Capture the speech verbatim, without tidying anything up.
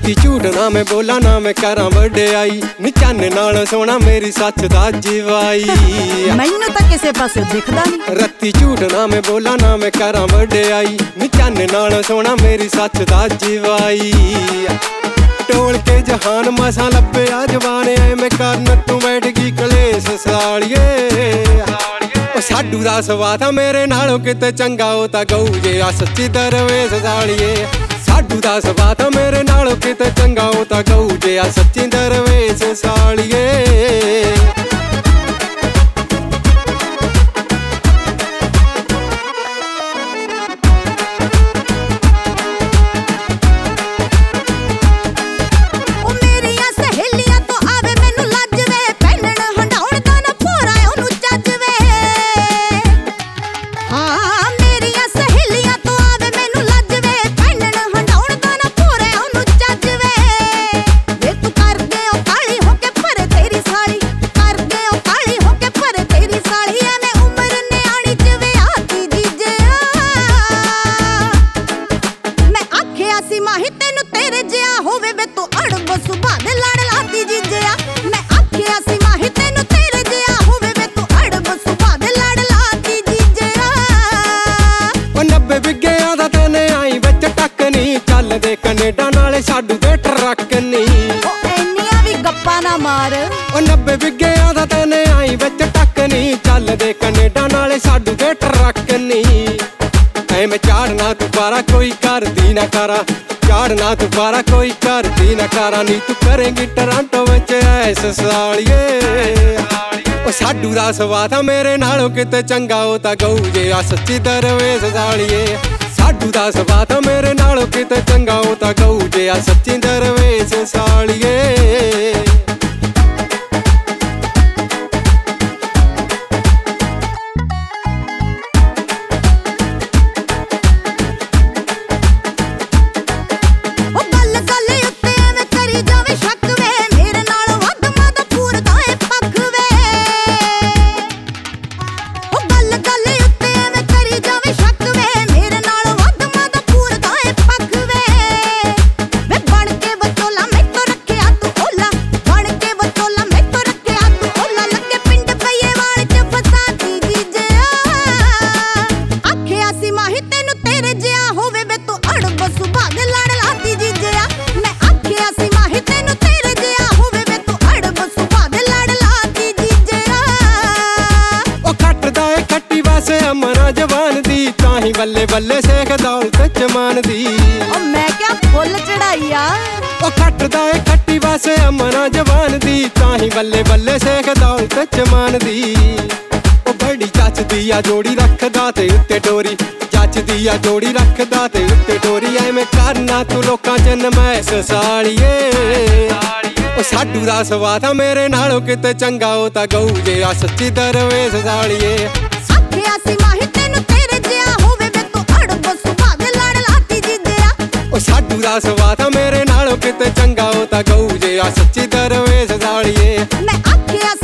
रत्ती झूठ ना मैं बोला ना मैं करा वड्याई नी चाने नाल सोना मेरी सच दा जीवाई मैनू तां किसे पासे दिखदा नहीं रत्ती झूठ ना मैं बोला ना मैं करा वड्याई नी चाने नाल सोना मेरी सच दा जीवाई टोल के जहान मसा लब्बे आ जवान एवें करन तू बैठ गई कलेस सालिए साडू दा सवा था मेरे नालों किते चंगा हो तां गऊ जे आ सच्ची दरवेश सालिए साडू दा सवा था मेरे नालों किते चंगा हो तां गऊ जे आ सच्ची दरवेश सालिए कनेडा नाले साडू दे ट्रक नी इन्नियां भी गप्पा ना मार ओ नब्बे बिग्गियां दा तने आई विच टक नी चल दे कनेडा नाले साडू दे ट्रक नी ऐवें चाड़ना तू पारा कोई करदी ना करा चाड़ना तू पारा कोई करदी ना करा नी तू करेंगी टोरंटो विच ऐस सालिए ओ साडू दा सवा था मेरे नालों किते चंगा हो तां गऊ जे आ सच्ची दरवेश सालिए साडू दा सवा था मेरे नालों किते चंगा हो तां गऊ जे आ सच्ची दरवेश सालिए जवान दी ताही बल्ले बल्ले शेख दौलत जमान दी ओ मैं क्या फुल चढ़ाइया ओ खटदा ए खट्टी वासे अमना जवान दी ताही बल्ले बल्ले शेख दौलत जमान दी ओ बड़ी चच दिया जोड़ी रखदा ते उत्ते डोरी चच दिया जोड़ी रखदा ते उत्ते डोरी ऐवें करना तू लोकां च नमैस सालिए ओ साडू दा सवा था मेरे नालों किते चंगा हो तां गऊ जे आ सच्ची दरवेश सालिए साडू दा सवा था मेरे नालों किते चंगा हो तां गऊ जे आ सच्ची दरवेश सालिए मैं आखिया